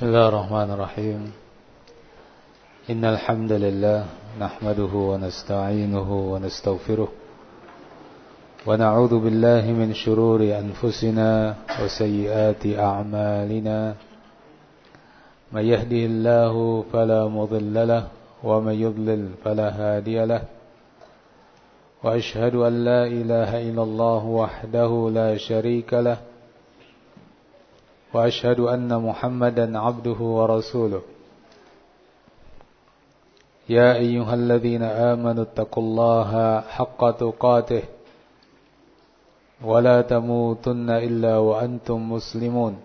بسم الله الرحمن الرحيم إن الحمد لله نحمده ونستعينه ونستغفره ونعوذ بالله من شرور أنفسنا وسيئات أعمالنا من يهده الله فلا مضل له ومن يضلل فلا هادي له وأشهد أن لا إله إلا الله وحده لا شريك له وأشهد أن محمدا عبده ورسوله يا أيها الذين آمنوا اتقوا الله حق تقاته ولا تموتن إلا وأنتم مسلمون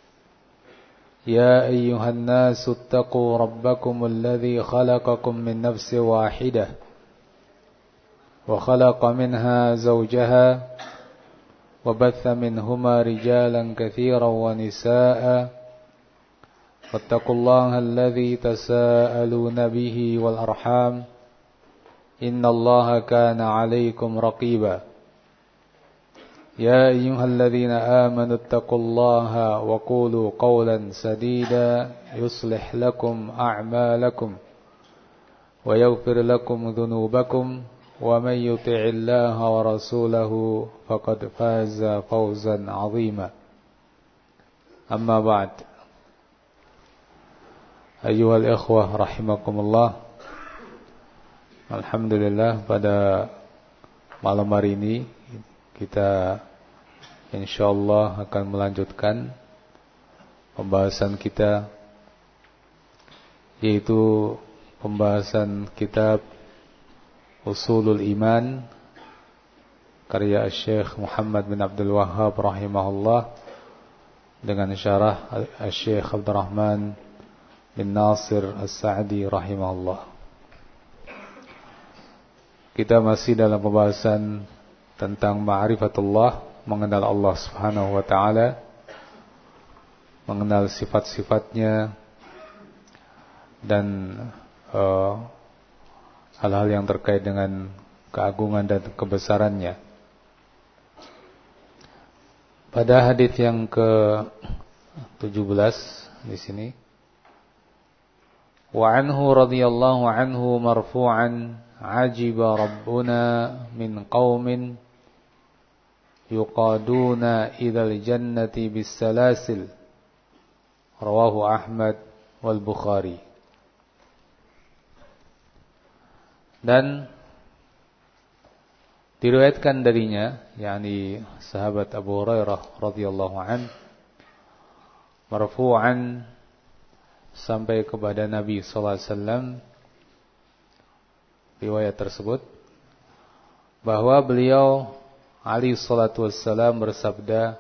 يا أيها الناس اتقوا ربكم الذي خلقكم من نفس واحدة وخلق منها زوجها وبث منهما رجالا كثيرا ونساء واتقوا الله الذي تساءلون به والأرحام إن الله كان عليكم رقيبا يا أيها الذين آمنوا اتقوا الله وقولوا قولا سديدا يصلح لكم أعمالكم ويغفر لكم ذنوبكم ومن يطع الله ورسوله فقد فاز فوزا عظيما أما بعد أيها الإخوة رحمكم الله. Alhamdulillah, pada malam hari ini kita insyaallah akan melanjutkan pembahasan kita, yaitu pembahasan kitab Usulul Iman karya Syekh Muhammad bin Abdul Wahhab rahimahullah dengan syarah Syekh Abdurrahman bin Nasir As-Sa'di rahimahullah. Kita masih dalam pembahasan tentang ma'rifatullah, mengenal Allah Subhanahu wa taala, mengenal sifat-sifatnya dan hal-hal yang terkait dengan keagungan dan kebesarannya. Pada hadis yang ke-17 di sini, wa anhu radhiyallahu anhu marfu'an ajiba rabbuna min qaumin yuqaduna idal jannati bis salasil, rawahu Ahmad wal Bukhari. Dan diriwayatkan darinya, yakni sahabat Abu Hurairah radhiyallahu an, marfu'an sampai kepada Nabi sallallahu alaihi wasallam, riwayat tersebut bahwa beliau alaihi salatu wassalam bersabda,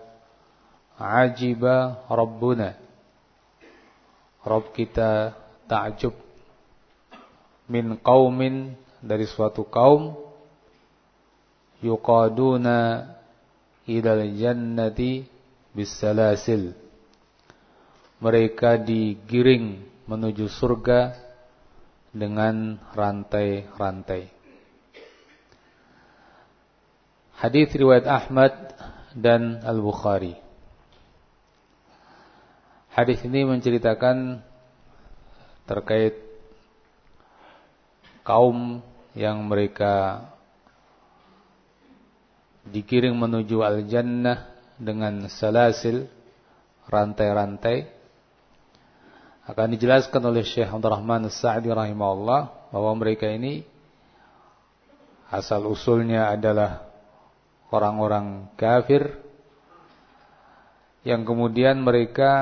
ajiba rabbuna, Rabb kita takjub, min qaumin, dari suatu kaum, yuqaduna ilal jannati bisalasil, mereka digiring menuju surga dengan rantai-rantai. Hadis riwayat Ahmad dan Al-Bukhari. Hadis ini menceritakan terkait kaum yang mereka dikiring menuju al-jannah dengan salasil, rantai-rantai. Akan dijelaskan oleh Syekh Abdurrahman As-Sa'di rahimahullah bahwa mereka ini asal usulnya adalah orang-orang kafir yang kemudian mereka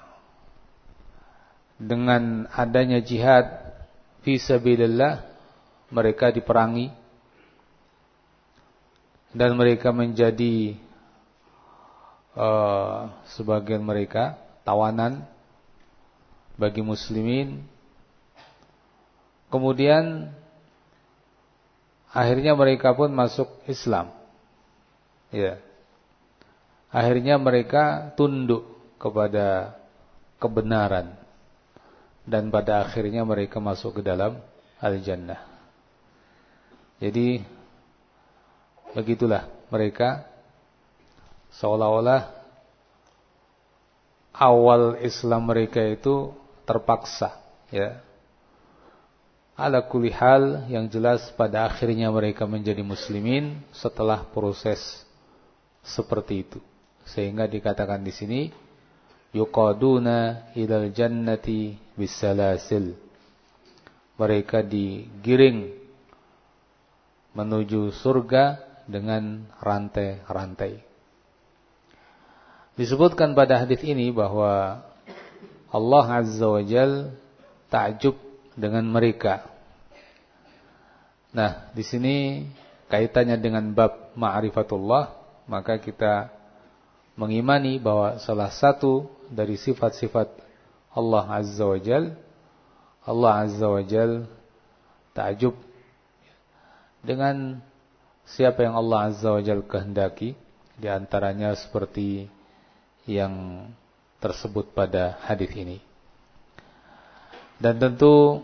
dengan adanya jihad fi sabilillah mereka diperangi dan mereka menjadi sebagian mereka tawanan bagi muslimin. Kemudian akhirnya mereka pun masuk Islam. Ya. Akhirnya mereka tunduk kepada kebenaran dan pada akhirnya mereka masuk ke dalam al-jannah. Jadi begitulah mereka, seolah-olah awal Islam mereka itu terpaksa, ya. Ala kulli hal, yang jelas pada akhirnya mereka menjadi muslimin setelah proses seperti itu. Sehingga dikatakan di sini yuqaduna ilal jannati bisalasil. Mereka digiring menuju surga dengan rantai-rantai. Disebutkan pada hadis ini bahwa Allah Azza wa Jalla ta'jub dengan mereka. Nah, di sini kaitannya dengan bab ma'rifatullah, maka kita mengimani bahwa salah satu dari sifat-sifat Allah Azza wa Jalla, Allah Azza wa Jalla ta'jub dengan siapa yang Allah Azza wa Jalla kehendaki, di antaranya seperti yang tersebut pada hadis ini. Dan tentu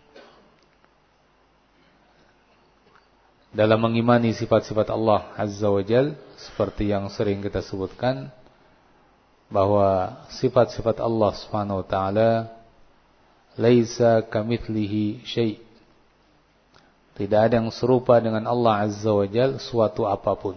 dalam mengimani sifat-sifat Allah Azza wa Jalla, seperti yang sering kita sebutkan, bahwa sifat-sifat Allah Subhanahu wa taala laisa kamitslihi syai'. Tidak ada yang serupa dengan Allah Azza wa Jalla suatu apapun.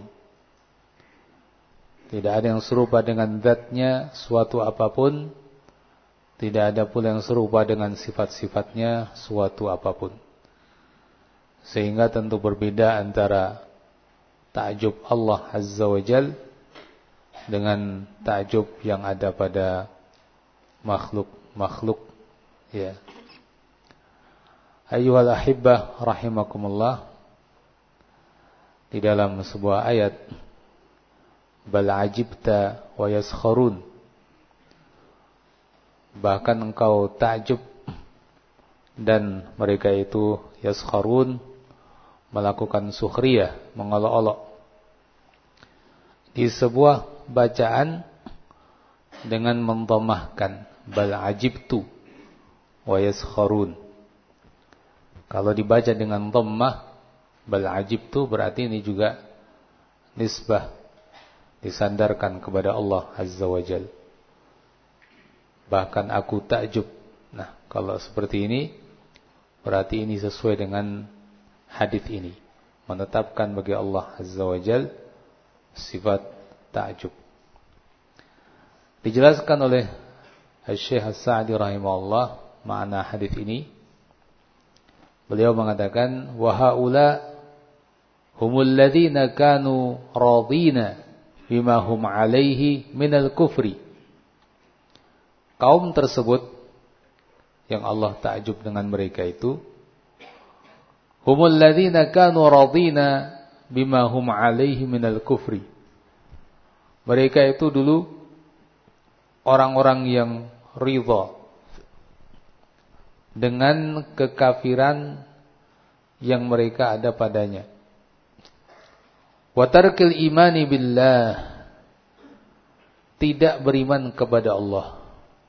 Tidak ada yang serupa dengan zatnya suatu apapun. Tidak ada pula yang serupa dengan sifat-sifatnya suatu apapun. Sehingga tentu berbeda antara ta'jub Allah Azza wa Jal dengan ta'jub yang ada pada makhluk-makhluk, ya. Ayyuhal ahibbah rahimakumullah, di dalam sebuah ayat, bal ajibta wa yaskharun, bahkan engkau takjub dan mereka itu yaskharun, melakukan sukhriyah, mengolok-olok. Di sebuah bacaan dengan mendhammahkan bal ajibtu wa yaskharun. Kalau dibaca dengan dhammah bal ajibtu, berarti ini juga nisbah, disandarkan kepada Allah Azza wa Jalla. Bahkan aku takjub. Nah, kalau seperti ini berarti ini sesuai dengan hadis ini, menetapkan bagi Allah Azza wa Jalla sifat takjub. Dijelaskan oleh Syekh As-Sa'di rahimahullah makna hadis ini. Beliau mengatakan, wa haula humul ladzina kanu radina bima hum alaihi minal kufri. Kaum tersebut yang Allah takjub dengan mereka itu, humul ladzina kanu radina bima hum alaihi minal kufri. Mereka itu dulu orang-orang yang ridha dengan kekafiran yang mereka ada padanya. Wa tarkil imani billah, tidak beriman kepada Allah.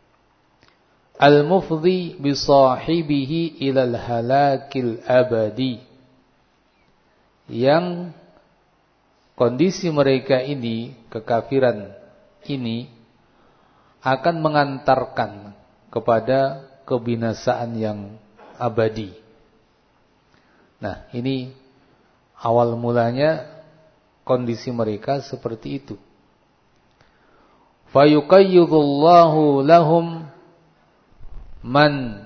Al-mufdhi bi sahibihi ilal halakil abadi, yang kondisi mereka ini, kekafiran ini, akan mengantarkan kepada kebinasaan yang abadi. Nah, ini awal mulanya kondisi mereka seperti itu. Fayuqayyidullahu lahum man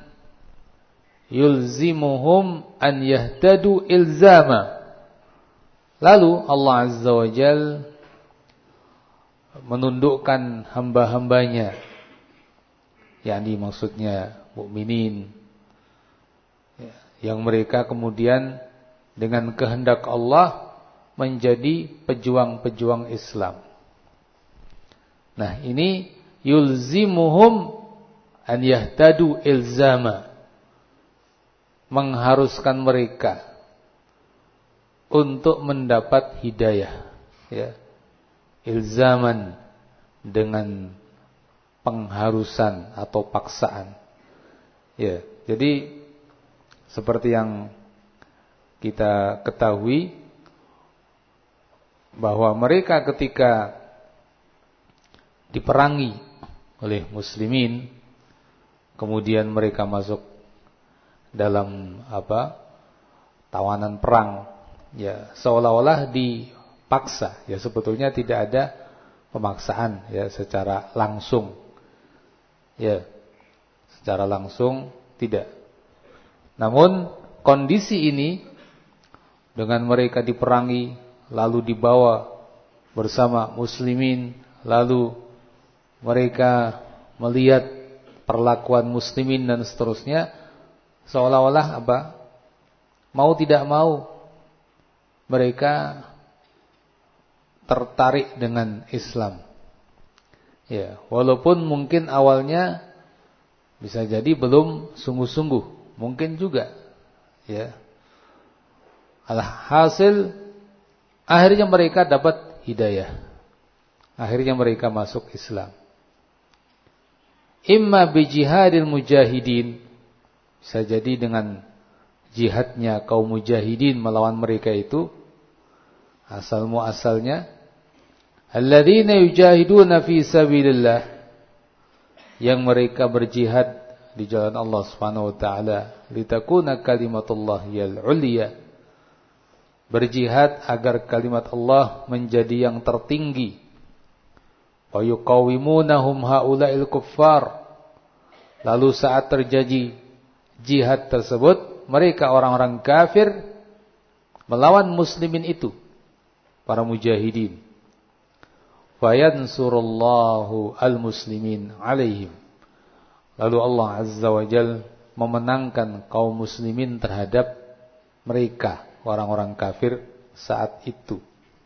yulzimuhum an yahtadu ilzama. Lalu Allah Azza wa Jal menundukkan hamba-hambanya, yakni maksudnya mukminin, yang mereka kemudian dengan kehendak Allah menjadi pejuang-pejuang Islam. Nah, ini yulzimuhum an yahtadu ilzama, mengharuskan mereka untuk mendapat hidayah, ya. Ilzaman dengan pengharusan atau paksaan. Ya, jadi seperti yang kita ketahui bahwa mereka ketika diperangi oleh muslimin, kemudian mereka masuk dalam tawanan perang, ya seolah-olah dipaksa, ya sebetulnya tidak ada pemaksaan ya secara langsung, ya secara langsung tidak. Namun kondisi ini dengan mereka diperangi lalu dibawa bersama muslimin, lalu mereka melihat perlakuan muslimin dan seterusnya, seolah-olah mau tidak mau mereka tertarik dengan Islam. Ya, walaupun mungkin awalnya bisa jadi belum sungguh-sungguh, mungkin juga ya. Alhasil akhirnya mereka dapat hidayah. Akhirnya mereka masuk Islam. Imma bi jihadil mujahidin, bisa jadi dengan jihadnya kaum mujahidin melawan mereka itu, asal muasalnya alladzina yujahiduna fi sabilillah, yang mereka berjihad di jalan Allah Subhanahu wa taala, litakuna kalimatullahiyal ulya, berjihad agar kalimat Allah menjadi yang tertinggi. Wa yuqawimunahum haula'il kuffar, lalu saat terjadi jihad tersebut, mereka orang-orang kafir melawan muslimin itu, para mujahidin. Fayansurullahu al-muslimin alaihim, lalu Allah Azza wa Jal memenangkan kaum muslimin terhadap mereka, orang-orang kafir saat itu.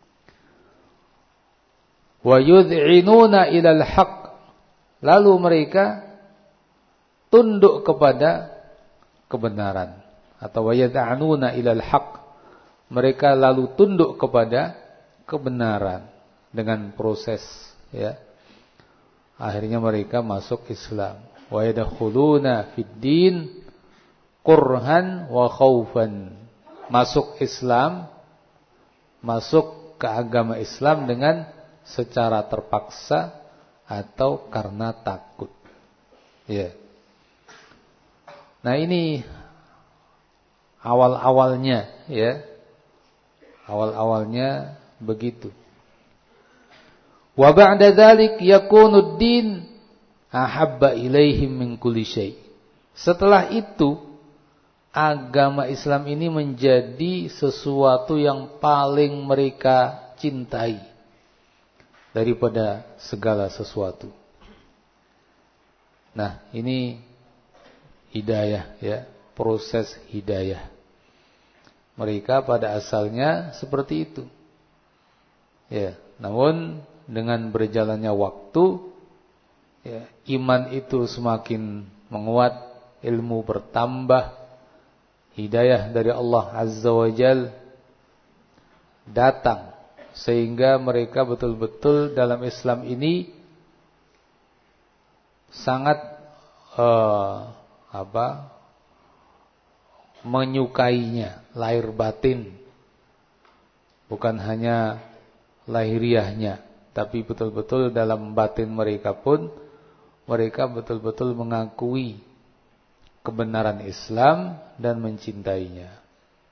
Wa yud'inuna ilal haqq, lalu mereka tunduk kepada kebenaran, atau wa yad'anuna ilal haqq, mereka lalu tunduk kepada kebenaran dengan proses, ya. Akhirnya mereka masuk Islam. Wa yadkhuluna fid din qurhan wa khaufan, masuk Islam, masuk ke agama Islam dengan secara terpaksa atau karena takut. Ya. Nah, ini awal-awalnya, ya. Awal-awalnya begitu. Wa ba'da dzalik yakunu ad-din ahabba ilaihim min kulli syai'. Setelah itu agama Islam ini menjadi sesuatu yang paling mereka cintai daripada segala sesuatu. Nah, ini hidayah, ya, proses hidayah. Mereka pada asalnya seperti itu. Ya, namun dengan berjalannya waktu, ya, iman itu semakin menguat, ilmu bertambah, hidayah dari Allah Azza wa Jal datang, sehingga mereka betul-betul dalam Islam ini sangat menyukainya, lahir batin, bukan hanya lahiriahnya, tapi betul-betul dalam batin mereka pun mereka betul-betul mengakui kebenaran Islam dan mencintainya.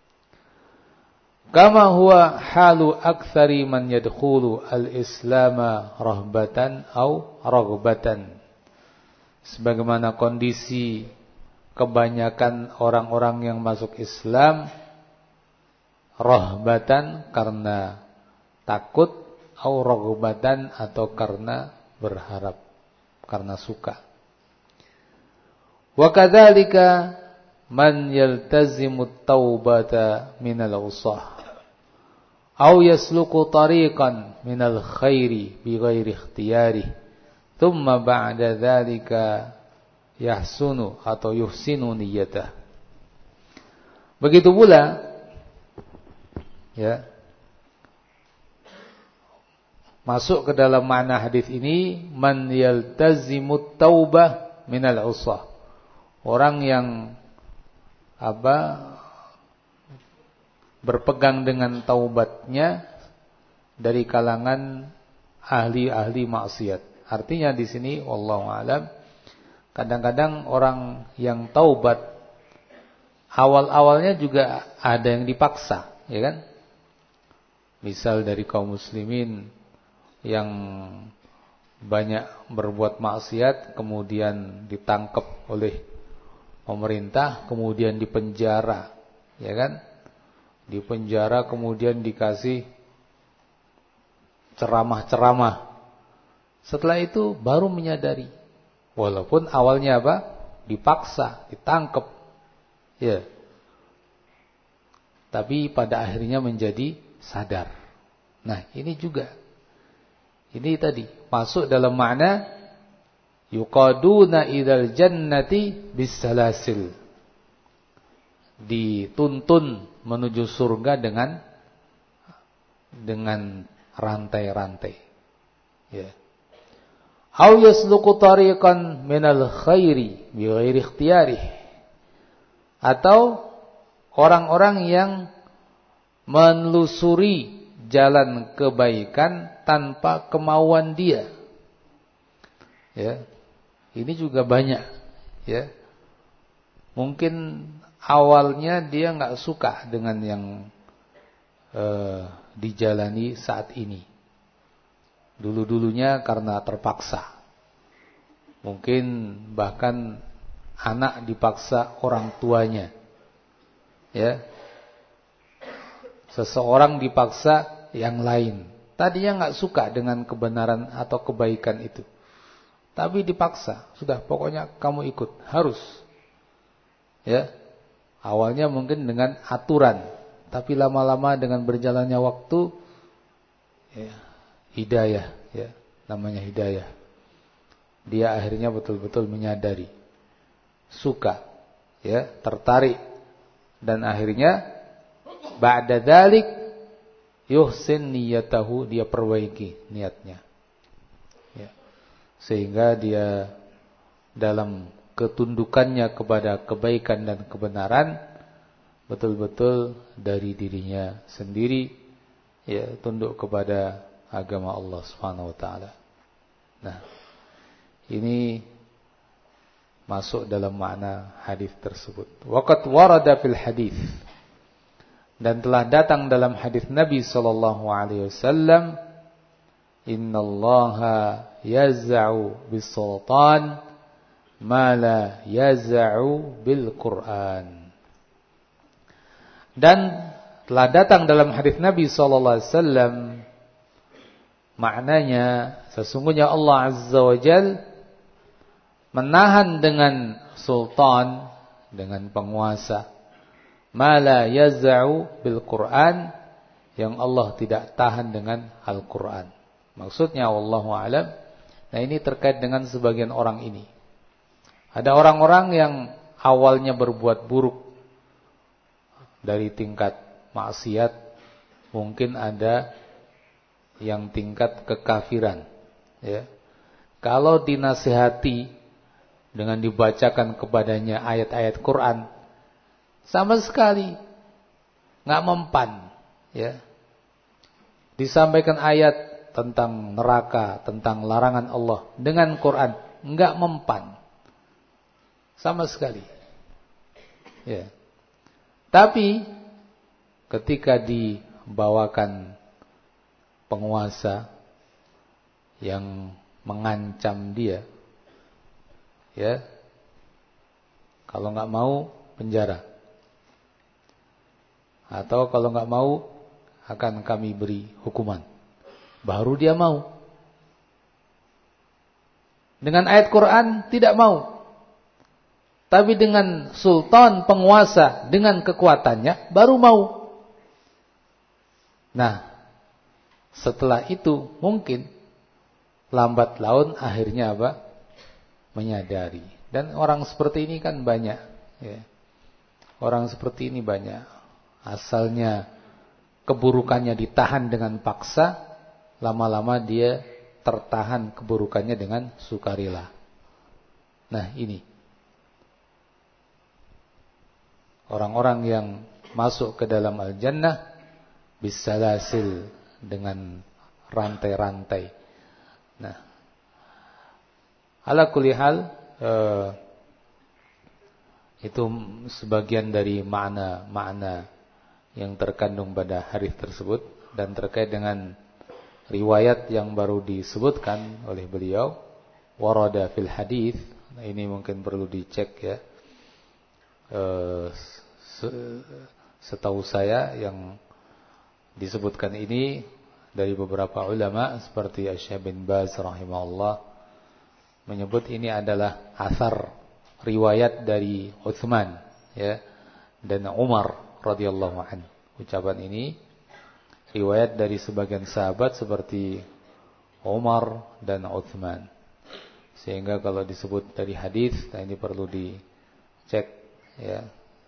Kama huwa halu aktsari man yadkhulu al-islama rahbatan au raghbatan, sebagaimana kondisi kebanyakan orang-orang yang masuk Islam rahbatan karena takut, au raghbatan atau karena berharap, karena suka. Wa kadzalika man yaltazimu at-taubata minal usah au yasluku tariqan minal khairi bighairi ikhtiyari, thumma ba'da dzalika yahsunu atau yuhsinu niyyatah. Begitu pula, ya, masuk ke dalam makna hadis ini, man yaltazimut taubah minal usah, orang yang berpegang dengan taubatnya dari kalangan ahli-ahli maksiat. Artinya di sini wallahu alam, kadang-kadang orang yang taubat awal-awalnya juga ada yang dipaksa, ya kan? Misal dari kaum muslimin yang banyak berbuat maksiat kemudian ditangkap oleh pemerintah, kemudian dipenjara, ya kan? Dipenjara kemudian dikasih ceramah-ceramah. Setelah itu baru menyadari, walaupun awalnya apa? Dipaksa, ditangkap, ya. Tapi pada akhirnya menjadi sadar. Nah, ini juga. Ini tadi masuk dalam makna yuqaduna idal jannati bisalasil. Dituntun menuju surga dengan rantai-rantai. Ya. Au yasluku tariqan minal khairi bighairi ikhtiyarih. Atau orang-orang yang menelusuri jalan kebaikan tanpa kemauan dia. Ya. Ini juga banyak, ya. Mungkin awalnya dia enggak suka dengan yang dijalani saat ini. Dulu-dulunya karena terpaksa. Mungkin bahkan anak dipaksa orang tuanya. Ya. Seseorang dipaksa yang lain. Tadinya enggak suka dengan kebenaran atau kebaikan itu. Tapi dipaksa. Sudah, pokoknya kamu ikut, harus. Ya. Awalnya mungkin dengan aturan, tapi lama-lama dengan berjalannya waktu, ya, hidayah, ya, namanya hidayah. Dia akhirnya betul-betul menyadari, suka, ya, tertarik, dan akhirnya ba'da dzalik yuhsin niyatahu, dia perbaiki niatnya, ya, sehingga dia dalam ketundukannya kepada kebaikan dan kebenaran betul-betul dari dirinya sendiri, ya, tunduk kepada agama Allah Subhanahu wa taala. Nah, ini masuk dalam makna hadis tersebut. Waqad warada fil hadis, dan telah datang dalam hadis Nabi sallallahu alaihi wasallam, innallaha yaz'u bis-sultan ma la yaz'u bil Qur'an. Dan telah datang dalam hadis Nabi sallallahu alaihi wasallam, maknanya sesungguhnya Allah Azza wa Jalla menahan dengan sultan, dengan penguasa, ma la yaz'u bil Qur'an, yang Allah tidak tahan dengan Al-Qur'an. Maksudnya wallahu alam. Nah, ini terkait dengan sebagian orang ini. Ada orang-orang yang awalnya berbuat buruk dari tingkat maksiat, mungkin ada yang tingkat kekafiran, ya. Kalau dinasihati dengan dibacakan kepadanya ayat-ayat Quran, sama sekali enggak mempan, ya. Disampaikan ayat tentang neraka, tentang larangan Allah dengan Quran, enggak mempan sama sekali, ya. Tapi ketika dibawakan penguasa yang mengancam dia, ya, kalau enggak mau penjara, atau kalau enggak mau akan kami beri hukuman, baru dia mau. Dengan ayat Quran tidak mau. Tapi dengan sultan, penguasa, dengan kekuatannya baru mau. Nah, setelah itu mungkin lambat laun akhirnya apa? Menyadari. Dan orang seperti ini kan banyak, ya. Orang seperti ini banyak. Asalnya keburukannya ditahan dengan paksa, lama-lama dia tertahan keburukannya dengan sukarela. Nah, ini orang-orang yang masuk ke dalam al-jannah bisalasil, dengan rantai-rantai. Nah, Ala kulli hal, itu sebagian dari makna-makna yang terkandung pada hadis tersebut, dan terkait dengan riwayat yang baru disebutkan oleh beliau, warada fil hadis. Nah, ini mungkin perlu dicek ya. Setahu saya yang disebutkan ini dari beberapa ulama seperti Syekh bin Baz rahimahullah menyebut ini adalah asar riwayat dari Utsman ya dan Umar radhiyallahu anhu. Ucapan ini riwayat dari sebagian sahabat seperti Umar dan Utsman. Sehingga kalau disebut dari hadis, nah ini perlu dicek ya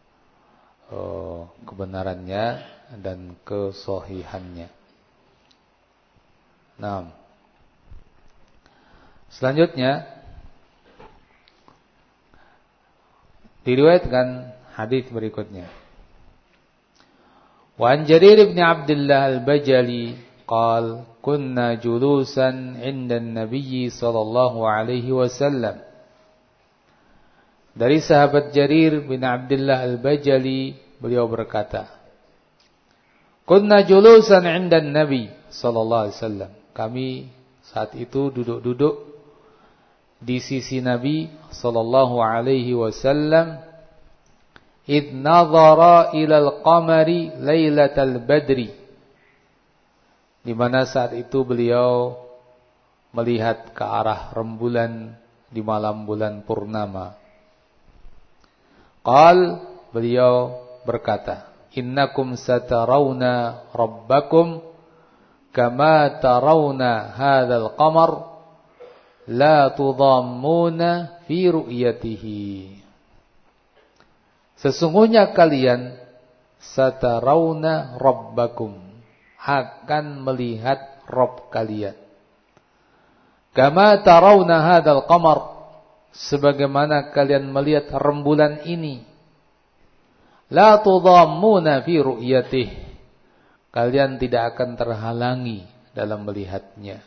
kebenarannya dan kesohihannya. Nah, selanjutnya diriwayatkan hadis berikutnya. Wa an Jarir bin Abdullah al-Bajali qala kunna julusan 'inda an-nabiy sallallahu alaihi wasallam. Dari sahabat Jarir bin Abdullah al-Bajali, beliau berkata, kunna julusan 'inda an-nabi sallallahu alaihi wasallam. Kami saat itu duduk-duduk di sisi Nabi sallallahu alaihi wasallam, id nadhara ila al-qamari lailatal badri, di mana saat itu beliau melihat ke arah rembulan di malam bulan purnama. Qal, beliau berkata, innakum satarawna rabbakum kama tarawna hadzal qamar la tudhammuna fi ru'yatihi. Sesungguhnya kalian satarawna rabbakum, akan melihat Rabb kalian. Kama tarawna hadzal qamar, sebagaimana kalian melihat rembulan ini. La tudhammuna fi ru'yatihi, kalian tidak akan terhalangi dalam melihatnya.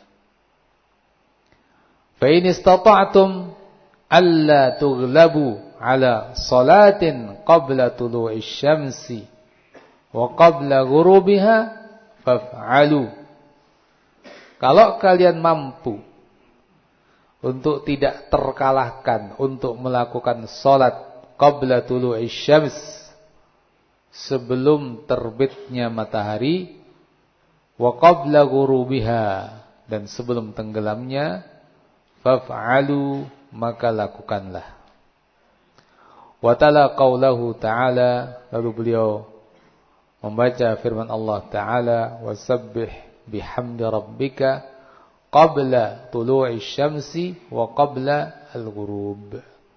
Fa in istata'tum alla tughlabu ala salatin qabla tulu'i syamsi wa qabla ghurubiha faf'alu. Kalau kalian mampu untuk tidak terkalahkan untuk melakukan salat qabla tulu'i syams, sebelum terbitnya matahari, wa qabla ghurubiha, dan sebelum tenggelamnya, faf'alu, maka lakukanlah. Wa tala qaulahu ta'ala, lalu beliau membaca firman Allah Ta'ala, wasabbih bihamdi rabbika qabla tulu'i syamsi wa qabla al-ghurub.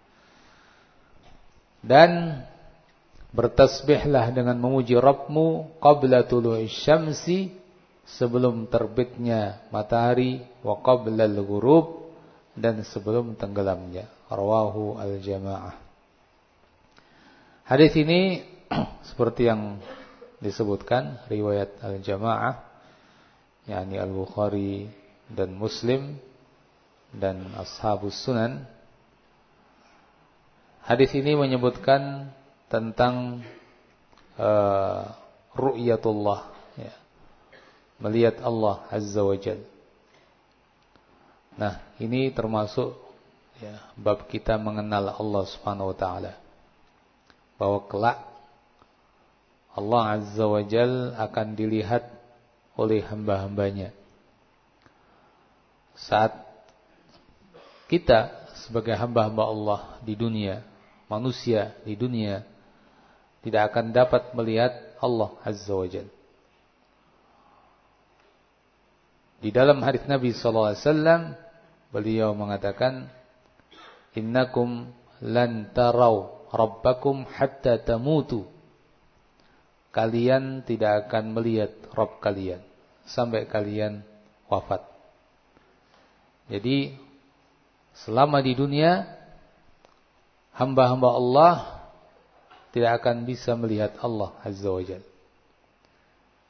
Dan bertasbihlah dengan memuji Rabbmu qabla tulu'i syamsi, sebelum terbitnya matahari, wa qabla al-ghurub, dan sebelum tenggelamnya. Rawahu al-jamaah. Hadis ini seperti yang disebutkan riwayat al-jamaah, yakni Al-Bukhari dan Muslim dan Ashabus Sunan. Hadis ini menyebutkan tentang ru'yatullah ya, melihat Allah Azza wa Jalla. Nah, ini termasuk ya, bab kita mengenal Allah Subhanahu wa taala. Bahwa kelak Allah Azza wa Jalla akan dilihat oleh hamba-hambanya. Saat kita sebagai hamba-hamba Allah di dunia, manusia di dunia, tidak akan dapat melihat Allah Azza wa Jalla. Di dalam hadis Nabi SAW, beliau mengatakan, innakum lan tarau rabbakum hatta tamutu. Kalian tidak akan melihat Rabb kalian sampai kalian wafat. Jadi selama di dunia, hamba-hamba Allah tidak akan bisa melihat Allah Azza wa Jalla.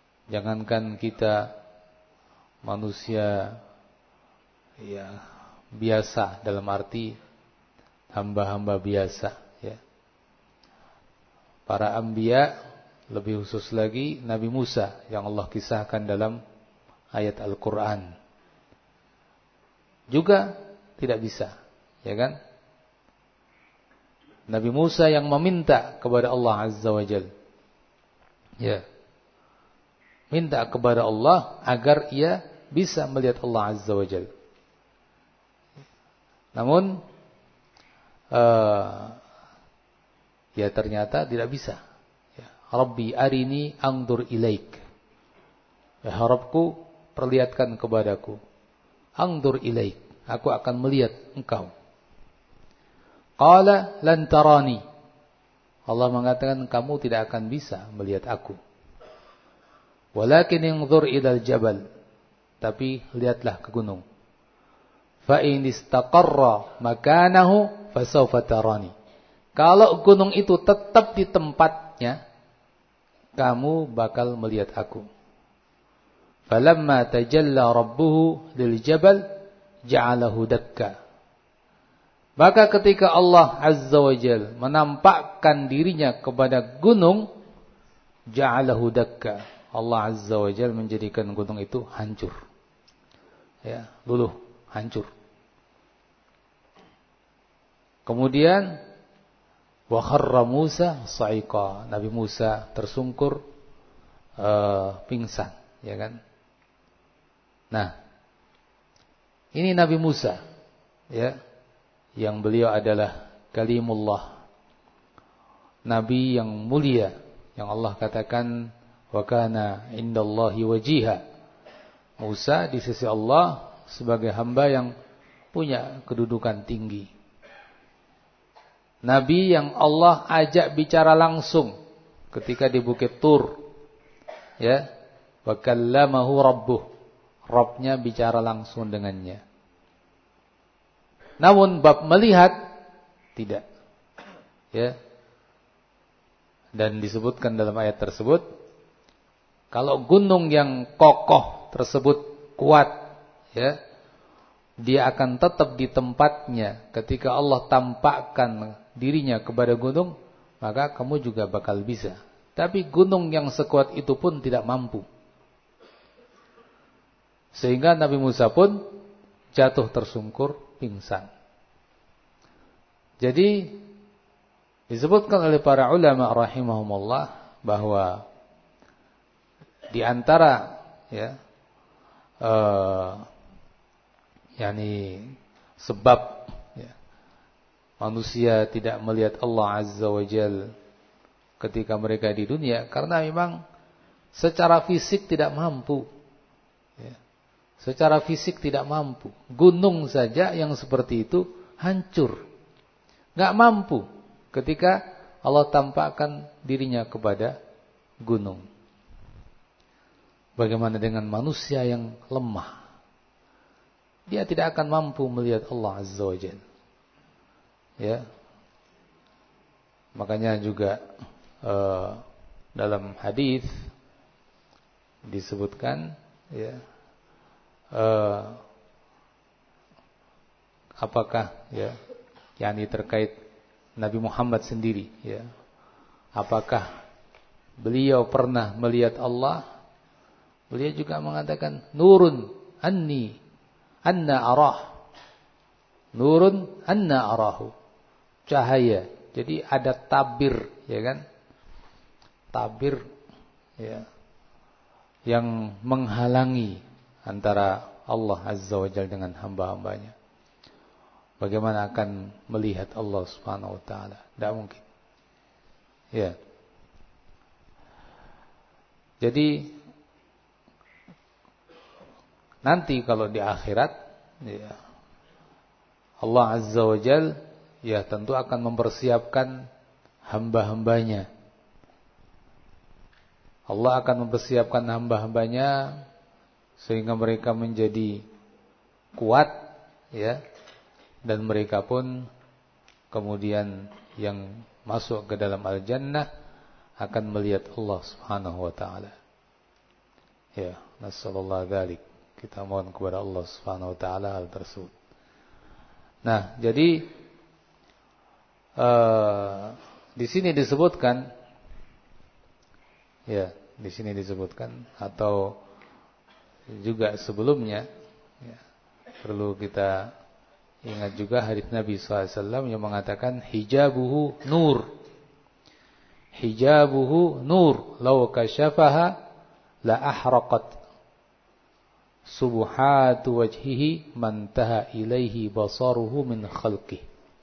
Jangankan kita manusia ya biasa, dalam arti hamba-hamba biasa, ya. Para anbiya, lebih khusus lagi Nabi Musa yang Allah kisahkan dalam ayat Al-Quran, juga tidak bisa, ya kan? Nabi Musa yang meminta kepada Allah Azza wa Jal, ya, minta kepada Allah agar ia bisa melihat Allah Azza wa Jal. Namun ya ternyata tidak bisa, ya. Rabbi arini angdur ilaik, ya Rabbku, perlihatkan kepadaku. Angdur ilaik, aku akan melihat engkau. Qala lan tarani, Allah mengatakan kamu tidak akan bisa melihat aku. Walakin inzur ilal jabal, tapi lihatlah ke gunung. Fa in istaqarra makanahu fasawfa tarani. Kalau gunung itu tetap di tempatnya, kamu bakal melihat aku. Falamma tajalla rabbuhu lil jabal ja'alahu dakka. Maka ketika Allah Azza wa Jal menampakkan dirinya kepada gunung, ja'alahu dakka, Allah Azza wa Jal menjadikan gunung itu hancur, ya, luluh, hancur. Kemudian wa kharra Musa sa'iqa, Nabi Musa tersungkur, pingsan, ya kan? Nah, ini Nabi Musa, ya, yang beliau adalah kalimullah, nabi yang mulia, yang Allah katakan wa kana indallahi wajiha. Musa di sisi Allah sebagai hamba yang punya kedudukan tinggi. Nabi yang Allah ajak bicara langsung ketika di Bukit Tur, ya, wa kallamahu rabbuh, Rabbnya bicara langsung dengannya. Namun bab melihat tidak, ya. Dan disebutkan dalam ayat tersebut, kalau gunung yang kokoh tersebut kuat, ya, dia akan tetap di tempatnya. Ketika Allah tampakkan dirinya kepada gunung, maka kamu juga bakal bisa. Tapi gunung yang sekuat itu pun tidak mampu. Sehingga Nabi Musa pun jatuh tersungkur, pingsan. Jadi disebutkan oleh para ulama rahimahumullah bahwa di antara, ya, yakni sebab, ya, manusia tidak melihat Allah Azza wa Jal ketika mereka di dunia, karena memang secara fisik tidak mampu, ya. Secara fisik tidak mampu. Gunung saja yang seperti itu hancur, gak mampu ketika Allah tampakkan dirinya kepada gunung. Bagaimana dengan manusia yang lemah? Dia tidak akan mampu melihat Allah Azza wa Jalla, ya. Makanya juga dalam hadis disebutkan, ya, apakah, ya, yakni terkait Nabi Muhammad sendiri, ya, apakah beliau pernah melihat Allah? Beliau juga mengatakan nurun anna arah, nurun anna arahu, cahaya. Jadi ada tabir, ya kan, tabir, ya, yang menghalangi antara Allah Azza wa Jalla dengan hamba-hambanya. Bagaimana akan melihat Allah Subhanahu wa taala? Tidak mungkin. Ya. Jadi nanti kalau di akhirat, ya, Allah Azza wa Jalla, ya, tentu akan mempersiapkan hamba-hambanya. Allah akan mempersiapkan hamba-hambanya sehingga mereka menjadi kuat, ya, dan mereka pun kemudian yang masuk ke dalam al-jannah akan melihat Allah Subhanahu wa taala. Ya, nasallallahu dzalik. Kita mohon kepada Allah Subhanahu wa taala hal tersebut. Nah, jadi di sini disebutkan, ya, di sini disebutkan atau juga sebelumnya, ya, perlu kita ingat juga hadits Nabi SAW yang mengatakan hijabuhu nur. Hijabuhu nur, law kasyafaha la ahraqat subuhatu wajhihi mantaha ilaihi basaruhu min khalqih.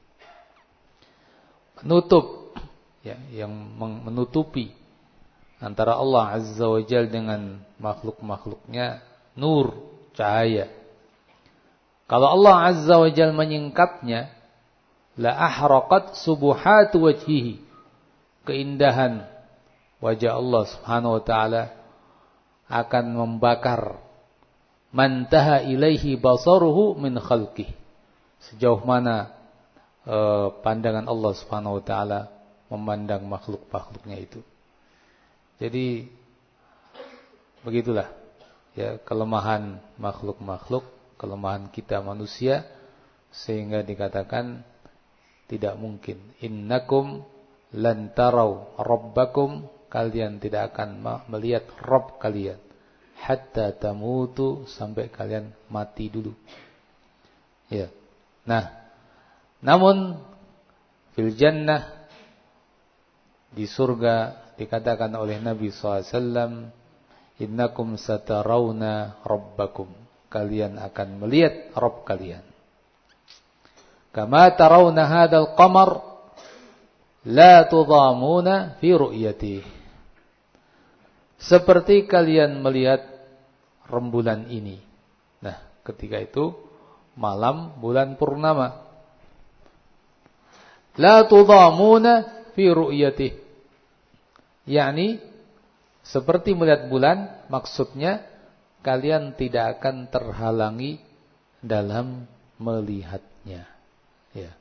Menutup, ya, yang menutupi antara Allah Azza wa Jalla dengan makhluk-makhluknya nur, cahaya. Kalau Allah Azza wa Jalla menyingkapnya, la ahraqat subuhatu wajhihi, keindahan wajah Allah Subhanahu wa taala akan membakar mantaha ilaihi basaruhu min khalqih, sejauh mana pandangan Allah Subhanahu wa taala memandang makhluk-makhluknya itu. Jadi begitulah, ya, kelemahan makhluk-makhluk, kelemahan kita manusia, sehingga dikatakan tidak mungkin innakum lan tarau rabbakum, kalian tidak akan melihat Rabb kalian hatta tamutu, sampai kalian mati dulu. Ya. Nah, namun fil jannah, di surga, dikatakan oleh Nabi SAW, innakum satarawna rabbakum, kalian akan melihat Rabb kalian. Kama tarawna hadzal qamar la tudhamuna fi ru'yatihi, seperti kalian melihat rembulan ini. Nah, ketika itu malam bulan purnama. La tudhamuna fi ru'yatihi, yakni seperti melihat bulan, maksudnya kalian tidak akan terhalangi dalam melihatnya. Ya.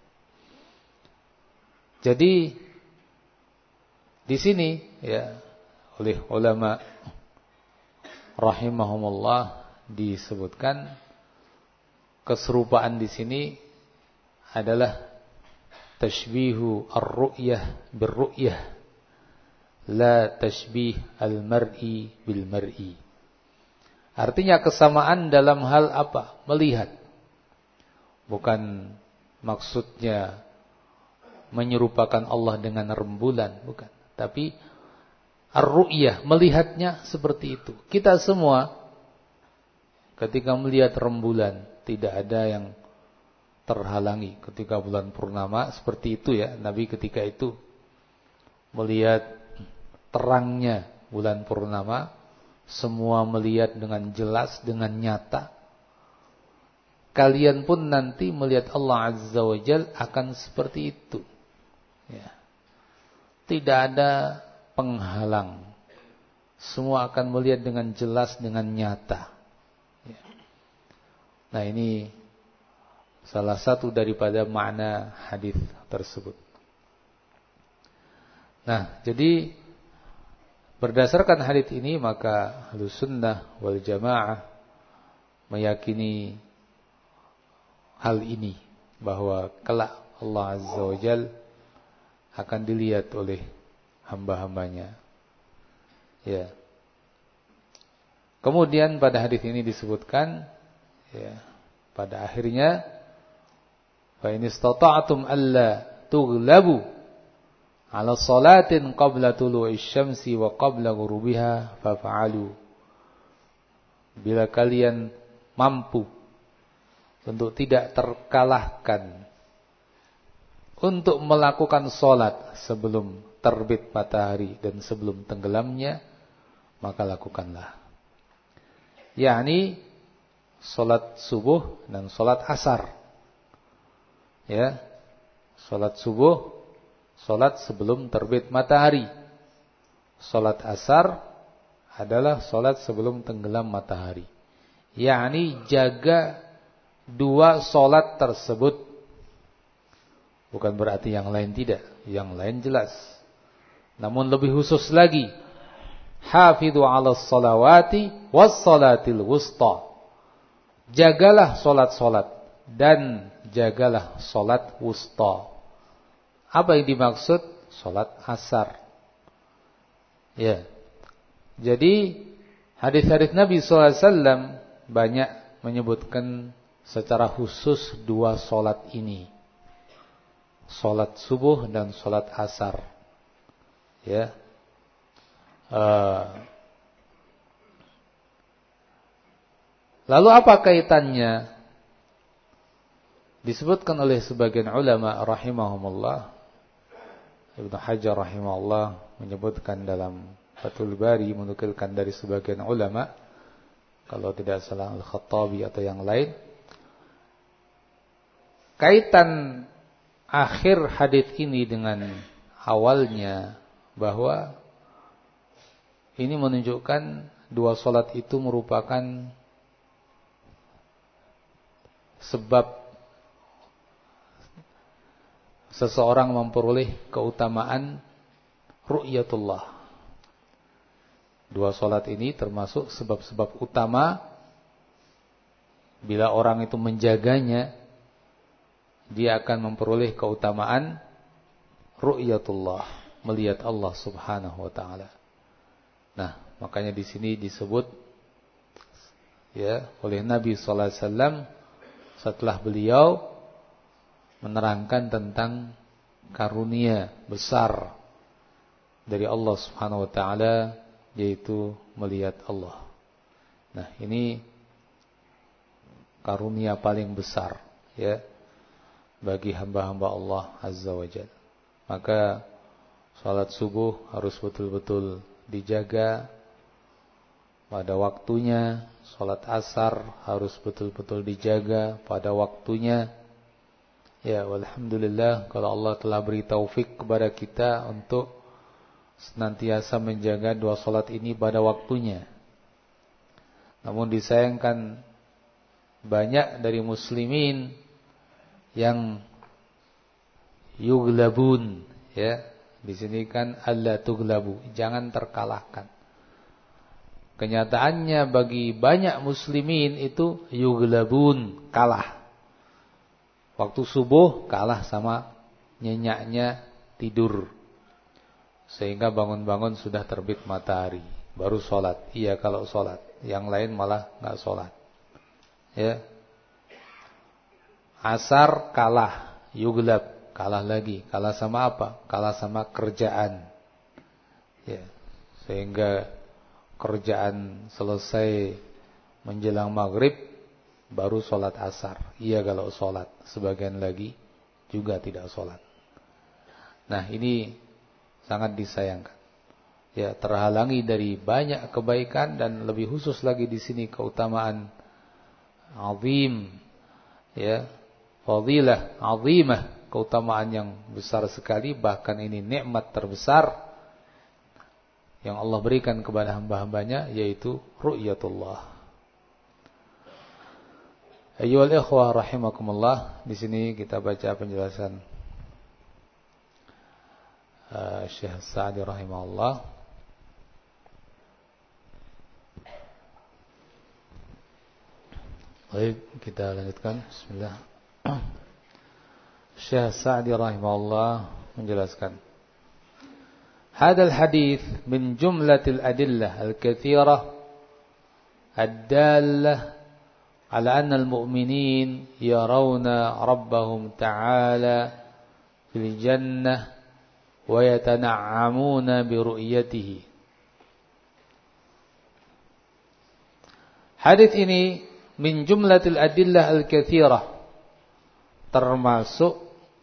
Jadi di sini, ya, oleh ulama rahimahumullah disebutkan keserupaan di sini adalah tashbihu ar-ru'yah bir-ru'yah, la tashbih al-mar'i bil-mar'i. Artinya kesamaan dalam hal apa? Melihat. Bukan maksudnya menyerupakan Allah dengan rembulan, bukan. Tapi ar-ru'yah, melihatnya seperti itu. Kita semua ketika melihat rembulan tidak ada yang terhalangi. Ketika bulan purnama seperti itu, ya, Nabi ketika itu melihat terangnya bulan purnama, semua melihat dengan jelas, dengan nyata. Kalian pun nanti melihat Allah Azza wa Jalla akan seperti itu. Ya. Tidak ada penghalang. Semua akan melihat dengan jelas, dengan nyata. Ya. Nah, ini salah satu daripada makna hadis tersebut. Nah, jadi berdasarkan hadis ini, maka Ahlus Sunnah wal Jamaah meyakini hal ini, bahwa kelak Allah Azza wa Jalla akan dilihat oleh hamba-hambanya. Ya. Kemudian pada hadis ini disebutkan, ya, pada akhirnya, fa in istata'tum alla tughlabu ala salatin qabla tulu'isy syamsi wa qabla ghurubiha faf'alu. Bila kalian mampu untuk tidak terkalahkan untuk melakukan salat sebelum terbit matahari dan sebelum tenggelamnya, maka lakukanlah. Yakni salat subuh dan salat asar. Ya. Salat subuh, salat sebelum terbit matahari. Salat asar adalah salat sebelum tenggelam matahari. Yakni jaga dua salat tersebut. Bukan berarti yang lain tidak, yang lain jelas. Namun lebih khusus lagi, hafidhu 'alas salawati was salatil wusta. Jagalah salat-salat dan jagalah salat wusta. Apa yang dimaksud? Salat asar. Ya. Jadi hadis-hadis Nabi SAW banyak menyebutkan secara khusus dua salat ini. Salat subuh dan salat asar. Ya. Lalu apa kaitannya? Disebutkan oleh sebagian ulama rahimahumullah, Ibnu Hajar rahimahullah menyebutkan dalam Fathul Bari, menukilkan dari sebagian ulama, kalau tidak salah Al-Khattabi atau yang lain, kaitan akhir hadis ini dengan awalnya, bahwa ini menunjukkan dua salat itu merupakan sebab seseorang memperoleh keutamaan ru'yatullah. Dua salat ini termasuk sebab-sebab utama bila orang itu menjaganya, dia akan memperoleh keutamaan ru'yatullah, melihat Allah Subhanahu wa taala. Nah, makanya di sini disebut ya oleh Nabi sallallahu alaihi wasallam setelah beliau menerangkan tentang karunia besar dari Allah Subhanahu wa taala, yaitu melihat Allah. Nah, ini karunia paling besar ya bagi hamba-hamba Allah Azza wa Jalla. Maka salat subuh harus betul-betul dijaga pada waktunya, salat asar harus betul-betul dijaga pada waktunya. Ya, walhamdulillah kalau Allah telah beri taufik kepada kita untuk senantiasa menjaga dua salat ini pada waktunya. Namun disayangkan banyak dari muslimin yang yuglabun, ya. Di sini kan alla tuglabu, jangan terkalahkan. Kenyataannya bagi banyak muslimin itu yuglabun, kalah. Waktu subuh kalah sama nyenyaknya tidur. Sehingga bangun-bangun sudah terbit matahari, baru sholat. Iya kalau sholat, yang lain malah gak sholat. Ya. Asar kalah, yuglab, kalah lagi. Kalah sama apa? Kalah sama kerjaan. Ya. Sehingga kerjaan selesai menjelang maghrib, baru sholat asar. Iya kalau sholat. Sebagian lagi juga tidak sholat. Nah, ini sangat disayangkan. Ya, terhalangi dari banyak kebaikan, dan lebih khusus lagi di sini keutamaan azim, ya, fadilah azimah, keutamaan yang besar sekali. Bahkan ini nikmat terbesar yang Allah berikan kepada hamba-hambanya, yaitu ru'yatullah. Ayyuhal ikhwah rahimakumullah, di sini kita baca penjelasan Syekh Sa'di rahimahullah. Baik, kita lanjutkan. Bismillah. Syekh Sa'di rahimahullah menjelaskan, hadal hadits min jumlatil adillah al-katsirah ad-dallah ala anna al-mu'minin yarawna rabbahum ta'ala fil jannah wa yatana'amuna bi ru'yatihi. Hadis ini min jumlatil adillah al-katsirah, termasuk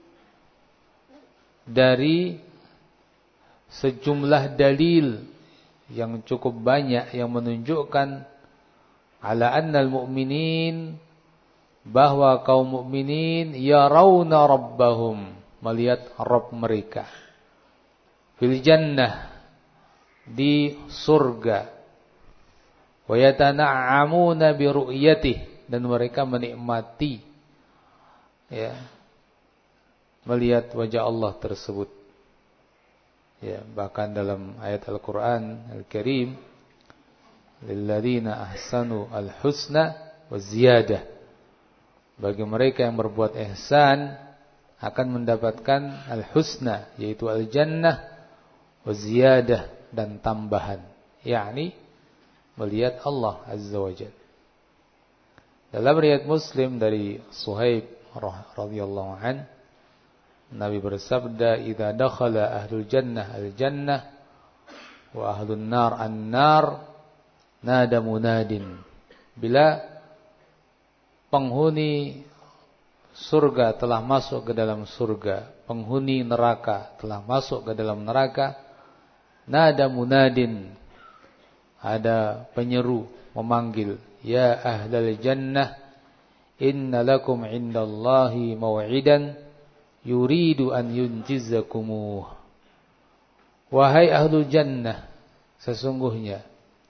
dari sejumlah dalil yang cukup banyak yang menunjukkan ala annal mu'minin, bahwa kaum mukminin yarawna rabbahum, melihat Rabb mereka, fil jannah, di surga, wa yatana'amuna bi ru'yatihi, dan mereka menikmati ya melihat wajah Allah tersebut. Ya, bahkan dalam ayat Al-Qur'an Al-Karim, lilladzina ahsanu al-husna wa ziyadah, bagi mereka yang berbuat ihsan akan mendapatkan al-husna, yaitu al-jannah wa ziyadah, dan tambahan, yakni melihat Allah Azza wa Jalla. Dalam riwayat Muslim dari Suhaib radhiyallahu an, Nabi bersabda, "Idza dakhala ahlul jannah al-jannah wa ahlun nar an-nar, nada munadin." Bila penghuni surga telah masuk ke dalam surga, penghuni neraka telah masuk ke dalam neraka, nada munadin, ada penyeru memanggil, "Ya ahlal jannah, inna lakum indallahi maw'idan yuridu an yunjizakumuh." Wahai ahlul jannah, sesungguhnya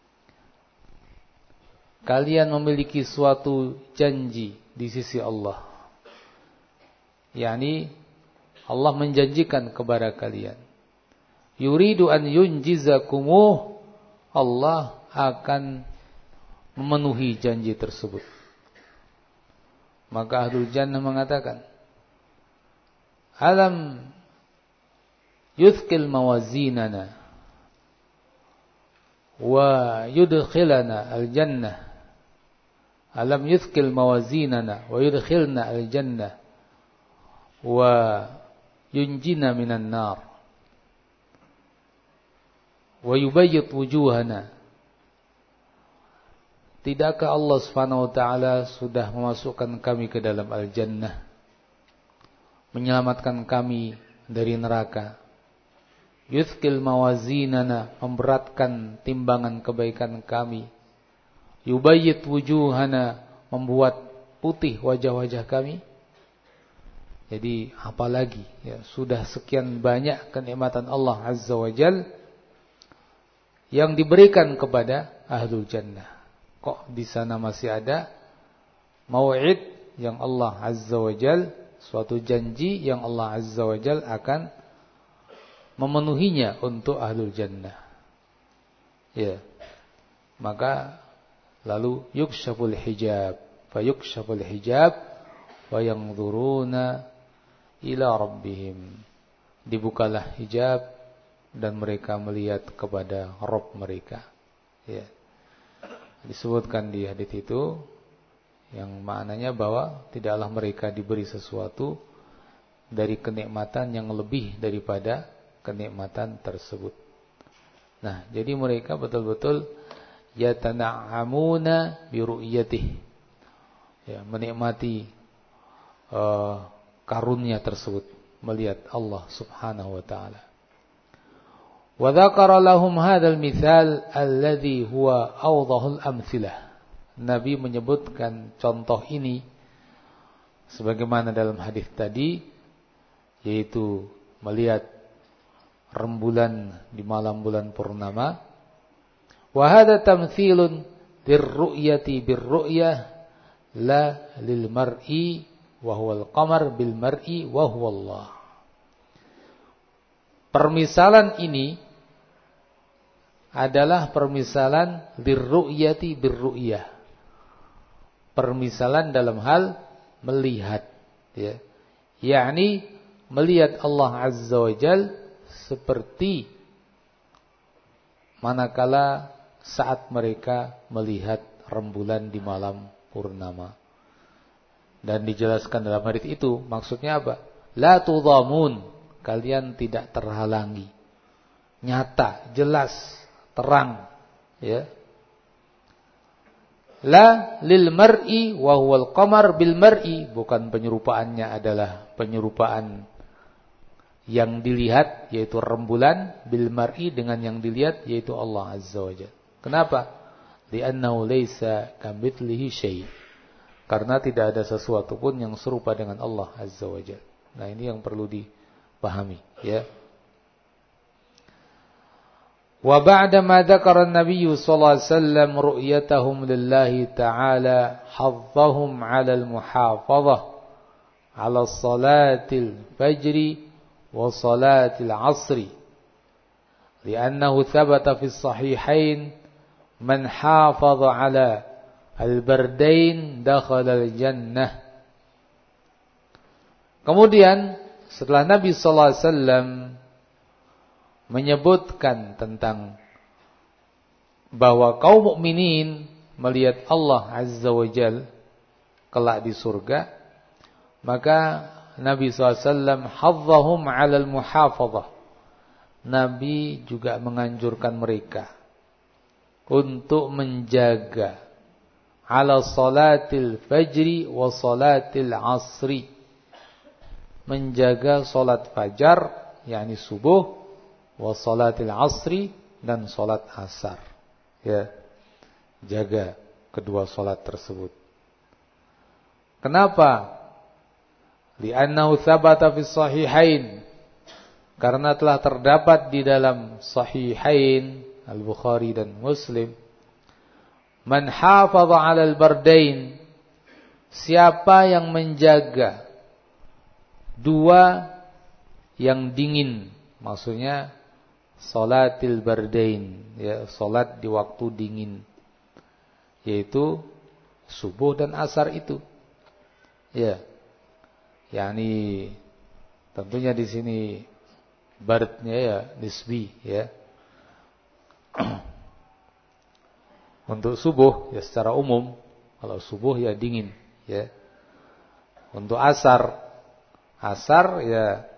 kalian memiliki suatu janji di sisi Allah. yakni Allah menjanjikan kepada kalian, yuridu an yunjizakumuh, Allah akan memenuhi janji tersebut. Maka ahlul jannah mengatakan, alam yuthqil mawazinana wa yudkhilana al-jannah, alam yuthqil mawazinana wa yudkhilna al-jannah wa yunjina minan nar wa yubayyit wujuhana. Tidakkah Allah Subhanahu wa taala sudah memasukkan kami ke dalam al-jannah, menyelamatkan kami dari neraka, yuthqil mawazinana, memberatkan timbangan kebaikan kami, yubayyit wujuhana, membuat putih wajah-wajah kami. Jadi apalagi ya, sudah sekian banyak kenikmatan Allah Azza wa Jal yang diberikan kepada ahlul jannah. Kok di sana masih ada mau'id yang Allah Azza wa Jal, suatu janji yang Allah Azza wa Jal akan memenuhinya untuk ahlul jannah. Ya. Maka lalu yukshaful hijab, fa yukshaful hijab wa yanzuruna ila rabbihim. Dibukalah hijab dan mereka melihat kepada Rabb mereka. Ya. Disebutkan di hadis itu yang maknanya bahwa tidaklah mereka diberi sesuatu dari kenikmatan yang lebih daripada kenikmatan tersebut. Nah, jadi mereka betul-betul yatana'amuna bi ru'yatih. Ya, menikmati karunia tersebut, melihat Allah Subhanahu wa taala. Wa dzakara lahum hadzal mithal alladhi huwa awdahul amtsilah. Nabi menyebutkan contoh ini sebagaimana dalam hadis tadi, yaitu melihat rembulan di malam bulan purnama. Wa hadza tamtsilun lirru'yati birru'yah la lil mar'i wa huwal qamar bil mar'i wa huwa Allah. Permisalan ini adalah permisalan lirru'yati birru'yah. Permisalan dalam hal melihat, ya. Yakni melihat Allah Azza wa Jal seperti manakala saat mereka melihat rembulan di malam purnama. Dan dijelaskan dalam hadis itu, maksudnya apa? La tudhamun, kalian tidak terhalangi. Nyata, jelas, terang, ya. La lil mar'i wa huwal qamar bil mar'i, bukan penyerupaannya adalah penyerupaan yang dilihat yaitu rembulan, bil mar'i dengan yang dilihat yaitu Allah Azza wa Jalla. Kenapa? Li'annahu laisa kamitslihi syai'. Karena tidak ada sesuatu pun yang serupa dengan Allah Azza wa Jalla. Nah, ini yang perlu dipahami, ya. Wa ba'da ma dzakara an-nabiy sallallahu alaihi wasallam ru'yatahum lillahi ta'ala hazzahum 'ala al-muhafazah 'ala salatil fajri wa salatil 'asri li'annahu thabata fi as-sahihain man hafaza 'ala al-bardain dakhala al-jannah Kemudian setelah Nabi sallallahu alaihi wasallam menyebutkan tentang bahwa kaum mukminin melihat Allah Azza wa Jalla kelak di surga, maka Nabi SAW hazzahum 'alal muhafazah. Nabi juga menganjurkan mereka untuk menjaga 'ala salatil fajri wa salatil asri. Menjaga salat fajar, yakni subuh, wa salatil asri, dan salat asar. Ya. Jaga kedua salat tersebut. Kenapa? Li'annahu thabata fi sahihain. Karena telah terdapat di dalam sahihain Al-Bukhari dan Muslim, man hafaza 'alal bardain, siapa yang menjaga dua yang dingin, maksudnya salatil bardain, ya, salat di waktu dingin, yaitu subuh dan asar itu. Ya. yakni tentunya di sini baratnya ya nisbi, ya. Untuk subuh ya secara umum, kalau subuh ya dingin, ya. Untuk asar ya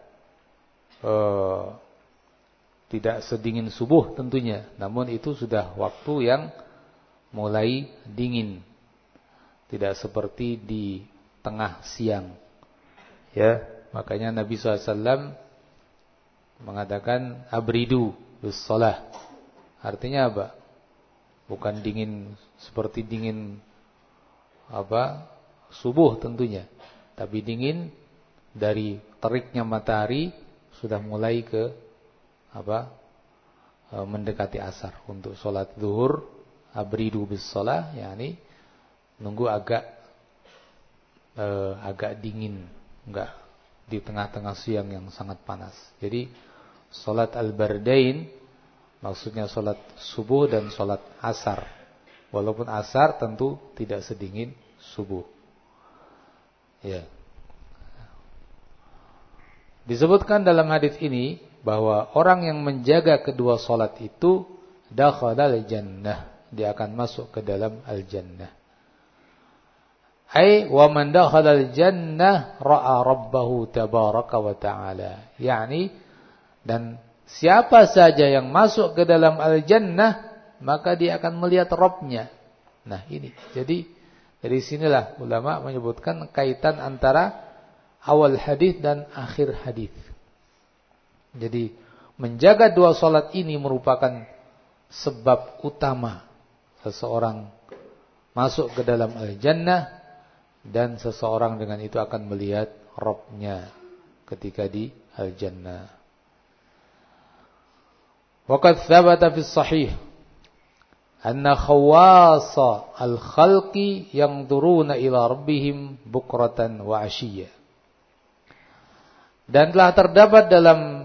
tidak sedingin subuh tentunya, namun itu sudah waktu yang mulai dingin, tidak seperti di tengah siang. Ya, makanya Nabi SAW mengatakan abridu bis shalah. Artinya apa? Bukan dingin seperti dingin subuh tentunya, tapi dingin dari teriknya matahari sudah mulai ke mendekati asar. Untuk sholat zuhur abridu bis shalah, yakni nunggu agak dingin, enggak di tengah-tengah siang yang sangat panas. Jadi salat al-bardain maksudnya salat subuh dan salat asar. Walaupun asar tentu tidak sedingin subuh. Ya. Disebutkan dalam hadis ini bahwa orang yang menjaga kedua salat itu dakhalal jannah, dia akan masuk ke dalam al-jannah. Ai wa man dakhalal jannah ra'a rabbahu tabaraka wa ta'ala. Yani, dan siapa saja yang masuk ke dalam al-jannah maka dia akan melihat Rabb-nya. Nah, ini. Jadi dari sinilah ulama menyebutkan kaitan antara awal hadis dan akhir hadis. Jadi menjaga dua salat ini merupakan sebab utama seseorang masuk ke dalam al-jannah, dan seseorang dengan itu akan melihat Rabb-nya ketika di al-jannah. Waqad thabata fi sahih anna khawasa al-khalqi yanzuruna ila rabbihim bukratan wa 'ashiyya. Dan telah terdapat dalam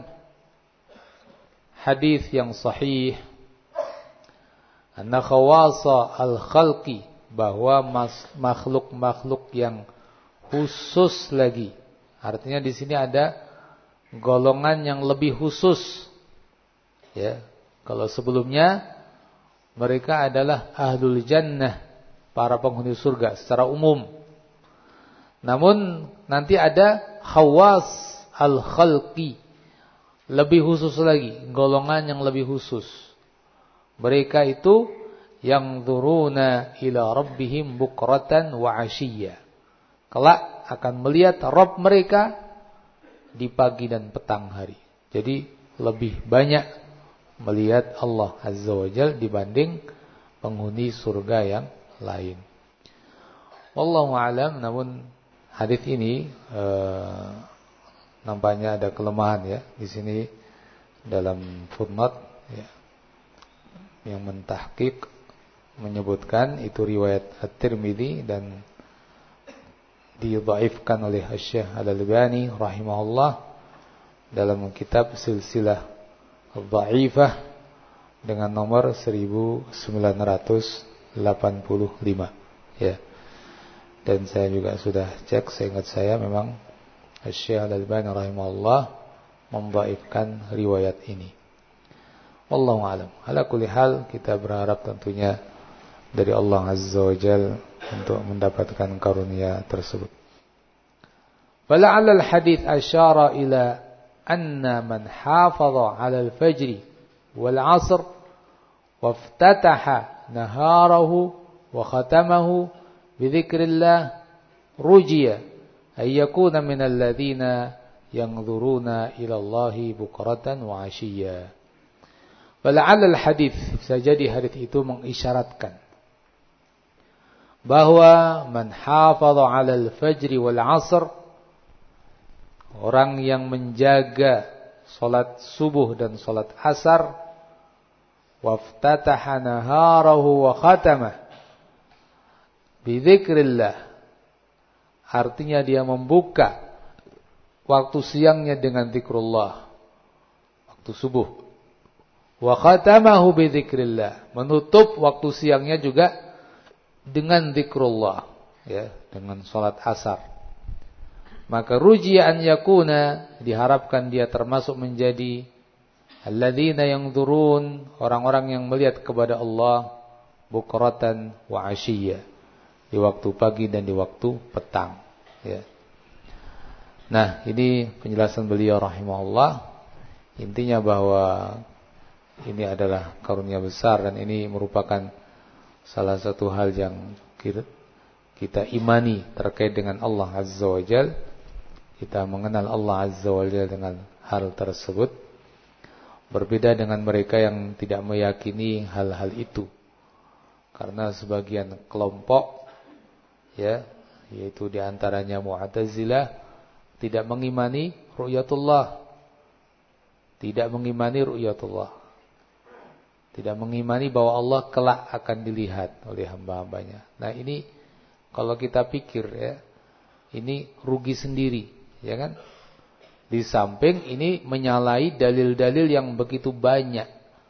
hadis yang sahih anna khawasa al-khalqi, bahwa makhluk-makhluk yang khusus lagi. Artinya di sini ada golongan yang lebih khusus. Ya, kalau sebelumnya mereka adalah ahlul jannah, para penghuni surga secara umum. Namun nanti ada khawas al-khalqi, lebih khusus lagi, golongan yang lebih khusus. Mereka itu yang duruna ila rabbihim bukratan wa 'ashiyya. Kelak akan melihat Rabb mereka di pagi dan petang hari. Jadi lebih banyak melihat Allah Azza wa Jalla dibanding penghuni surga yang lain. Wallahu a'lam. Namun hadis ini nampaknya ada kelemahan, ya. Di sini dalam footnote, ya, yang mentahqiq menyebutkan itu riwayat At-Tirmidzi dan didhaifkan oleh Syekh Al-Albani rahimahullah dalam kitab Silsilah Ad-Dhaifah dengan nomor 1985, ya. Dan saya juga sudah cek, seingat saya memang Syekh Al-Albani rahimahullah mendhaifkan riwayat ini. Wallahu a'lam. Ala kulli hal, kita berharap tentunya dari Allah Azza wa Jalla untuk mendapatkan karunia tersebut. Fala'alla al-hadits asyara ila anna man hafadha 'ala al-fajr wal 'asr waftataha naharahu wa khatamahu bi dzikrillah rujiya ay yakuna minal ladzina yanzuruna ila Allahi bukratan wa 'ashiyya. Fala'alla al-hadits, bisa jadi hadis itu mengisyaratkan bahwa man hafadha 'ala al-fajr wal 'asr, orang yang menjaga salat subuh dan salat asar, waftataha naharahu wa khatamah bi dzikrillah, artinya dia membuka waktu siangnya dengan zikrullah, waktu subuh, wa khatamahu bi dzikrillah, menutup waktu siangnya juga dengan zikrullah, ya, dengan salat asar. Maka rujiya an yakuna, diharapkan dia termasuk menjadi alladzina yanzurun, orang-orang yang melihat kepada Allah bukratan wa ashiyya, di waktu pagi dan di waktu petang, ya. Nah, ini penjelasan beliau rahimahullah. Intinya bahwa ini adalah karunia besar dan ini merupakan salah satu hal yang kita imani terkait dengan Allah Azza wa Jalla. Kita mengenal Allah Azza wa Jalla dengan hal tersebut. Berbeda dengan mereka yang tidak meyakini hal-hal itu. Karena sebagian kelompok, ya, yaitu diantaranya Mu'tazilah, tidak mengimani ru'yatullah. Tidak mengimani ru'yatullah. Tidak mengimani bahwa Allah kelak akan dilihat oleh hamba-hambanya. Nah, ini kalau kita pikir, ya, ini rugi sendiri, ya kan? Di samping ini menyalahi dalil-dalil yang begitu banyak.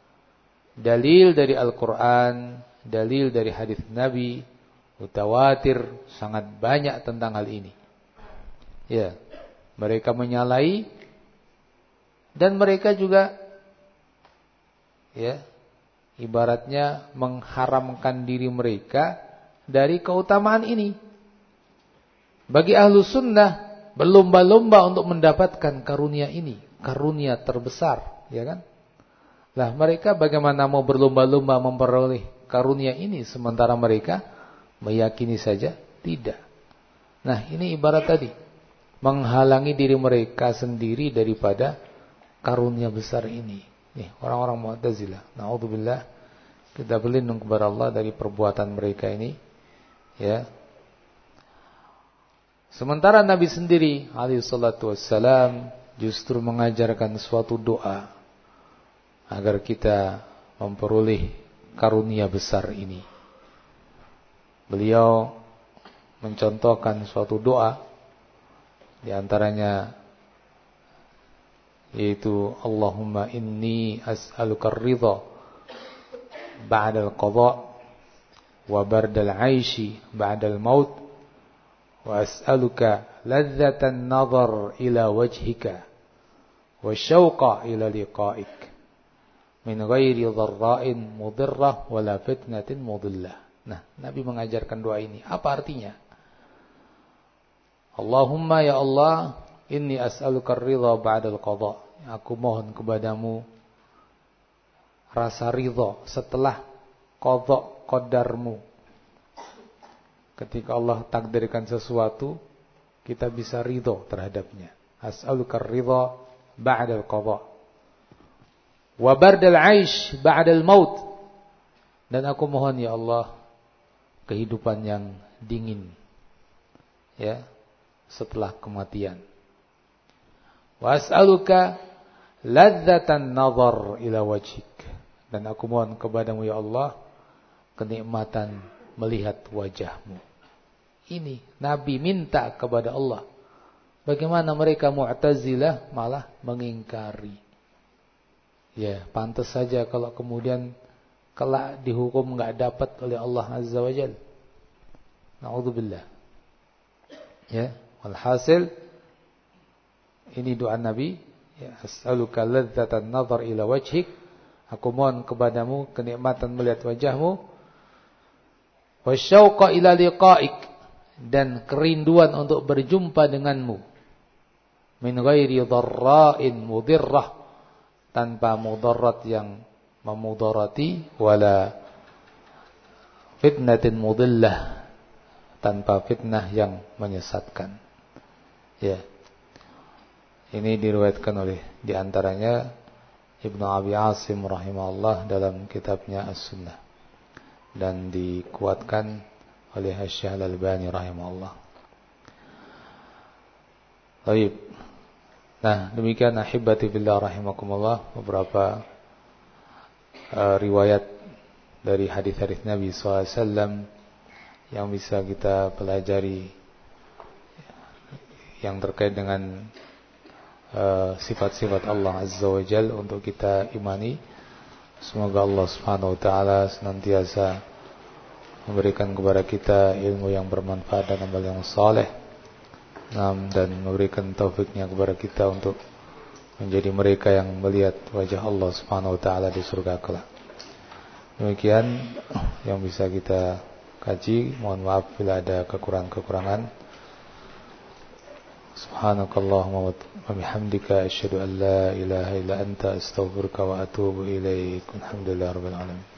Dalil dari Al-Quran, dalil dari hadis Nabi, mutawatir, sangat banyak tentang hal ini. Ya, mereka menyalahi dan mereka juga, ya, ibaratnya mengharamkan diri mereka dari keutamaan ini. Bagi ahlu sunnah, berlomba-lomba untuk mendapatkan karunia ini, karunia terbesar, ya kan? Lah mereka bagaimana mau berlomba-lomba memperoleh karunia ini sementara mereka meyakini saja tidak. Nah, ini ibarat tadi menghalangi diri mereka sendiri daripada karunia besar ini. Nih, orang-orang Mu'tazilah, naudzubillah, kita berlindung kepada Allah dari perbuatan mereka ini, ya. Sementara Nabi sendiri alaihi salatu wassalam justru mengajarkan suatu doa agar kita memperoleh karunia besar ini. Beliau mencontohkan suatu doa, di antaranya yaitu Allahumma inni as'aluka ar-ridha ba'da al-qadha wa bardal 'aishi ba'da al-maut wa as'aluka ladzatan nazar ila wajhika wa syauqa ila liqa'ik min ghairi dharra'in mudirrah wala fitnatin mudillah. Nah, Nabi mengajarkan doa ini. Apa artinya? Allahumma, ya Allah, inni as'aluka ar-ridha ba'da al-qadha. Aku mohon kepadamu rasa ridha setelah qadha, qadarmu. Ketika Allah takdirkan sesuatu, kita bisa ridha terhadapnya. As'aluka ar-ridha ba'da al-qadha. Wa bardal 'aish ba'da al-maut. Dan aku mohon, ya Allah, kehidupan yang dingin, ya, setelah kematian. Wa as'aluka ladzatan nazar ila wajhik. Dan aku mohon kepadamu, ya Allah, kenikmatan melihat wajahmu. Ini Nabi minta kepada Allah. Bagaimana mereka Mu'tazilah malah mengingkari. Ya, pantas saja kalau kemudian kelak dihukum enggak dapat oleh Allah Azza wa Jalla. Na'udzubillah. Ya, walhasil Ini doa Nabi, ya, as'aluka ladzatan nazar ila wajhik, aku mohon kepadamu kenikmatan melihat wajahmu, wasyauqa ila liqa'ik, dan kerinduan untuk berjumpa denganmu, min ghairi dharra'in mudirrah, tanpa mudarat yang memudarati, wala fitnatin mudillah, tanpa fitnah yang menyesatkan. Ya. Ini diriwayatkan oleh diantaranya Ibnu Abi Asim rahimahullah dalam kitabnya As-Sunnah, dan dikuatkan oleh Asy-Syaikh Al-Albani rahimahullah. Baik. Nah, demikian ahibati billah rahimakumullah beberapa riwayat dari hadis-hadis Nabi SAW yang bisa kita pelajari yang terkait dengan sifat-sifat Allah Azza wa Jal untuk kita imani. Semoga Allah Subhanahu wa taala senantiasa memberikan kepada kita ilmu yang bermanfaat dan amal yang saleh, dan memberikan taufiknya kepada kita untuk menjadi mereka yang melihat wajah Allah Subhanahu wa taala di surga kelak. Demikian yang bisa kita kaji. Mohon maaf bila ada kekurangan-kekurangan. Subhanakallahumma wa bihamdika asyhadu an la ilaha illa anta astaghfiruka wa atubu ilaik. Alhamdulillahirabbil alamin.